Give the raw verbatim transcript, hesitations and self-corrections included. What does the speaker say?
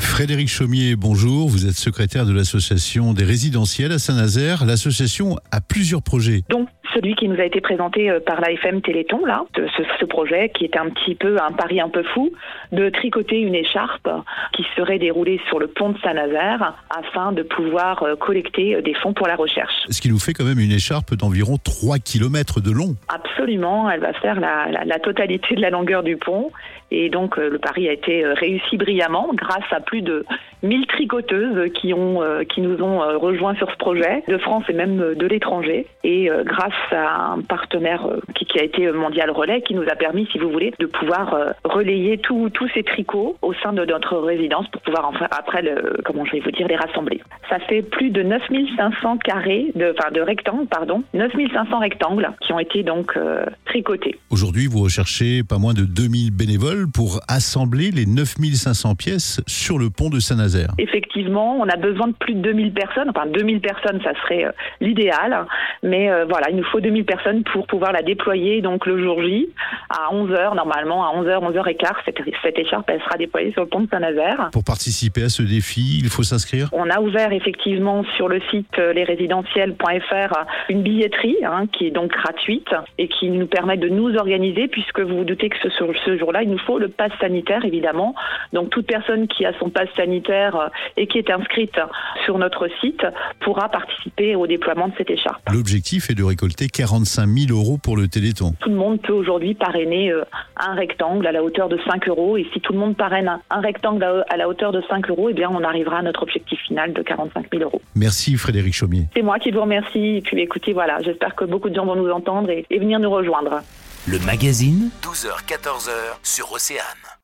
Frédéric Chaumier, bonjour. Vous êtes secrétaire de l'association des résidentiels à Saint-Nazaire. L'association a plusieurs projets. Donc, celui qui nous a été présenté par l'A F M Téléthon, là, ce, ce projet qui était un petit peu un pari un peu fou, de tricoter une écharpe qui serait déroulée sur le pont de Saint-Nazaire afin de pouvoir collecter des fonds pour la recherche. Ce qui nous fait quand même une écharpe d'environ trois kilomètres de long. Absolument, elle va faire la, la, la totalité de la longueur du pont. Et donc, le pari a été réussi brillamment grâce à plus de mille tricoteuses qui, ont, qui nous ont rejoints sur ce projet, de France et même de l'étranger. Et grâce à un partenaire qui, qui a été Mondial Relais, qui nous a permis, si vous voulez, de pouvoir relayer tous ces tricots au sein de notre résidence pour pouvoir enfin, après, le, comment je vais vous dire, les rassembler. Ça fait plus de neuf mille cinq cents carrés, de, enfin de rectangles, pardon, neuf mille cinq cents rectangles qui ont été donc euh, tricotés. Aujourd'hui, vous recherchez pas moins de deux mille bénévoles pour assembler les neuf mille cinq cents pièces sur le pont de Saint-Nazaire. Effectivement, on a besoin de plus de deux mille personnes. Enfin, deux mille personnes, ça serait euh, l'idéal. Mais euh, voilà, il nous faut deux mille personnes pour pouvoir la déployer donc le jour J à onze heures, normalement, à onze heures, onze heures quinze, cette, cette écharpe, elle sera déployée sur le pont de Saint-Nazaire. Pour participer à ce défi, il faut s'inscrire ? On a ouvert effectivement sur le site euh, les résidentiels point f r une billetterie hein, qui est donc gratuite et qui nous permet de nous organiser puisque vous vous doutez que ce, ce jour-là, il nous faut le pass sanitaire, évidemment. Donc, toute personne qui a son pass sanitaire et qui est inscrite sur notre site pourra participer au déploiement de cette écharpe. L'objectif est de récolter quarante-cinq mille euros pour le Téléthon. Tout le monde peut aujourd'hui parrainer un rectangle à la hauteur de cinq euros. Et si tout le monde parraine un rectangle à la hauteur de cinq euros, eh bien, on arrivera à notre objectif final de quarante-cinq mille euros. Merci Frédéric Chaumier. C'est moi qui vous remercie. Et puis, écoutez, voilà, j'espère que beaucoup de gens vont nous entendre et, et venir nous rejoindre. Le magazine, douze heures quatorze heures sur Océane.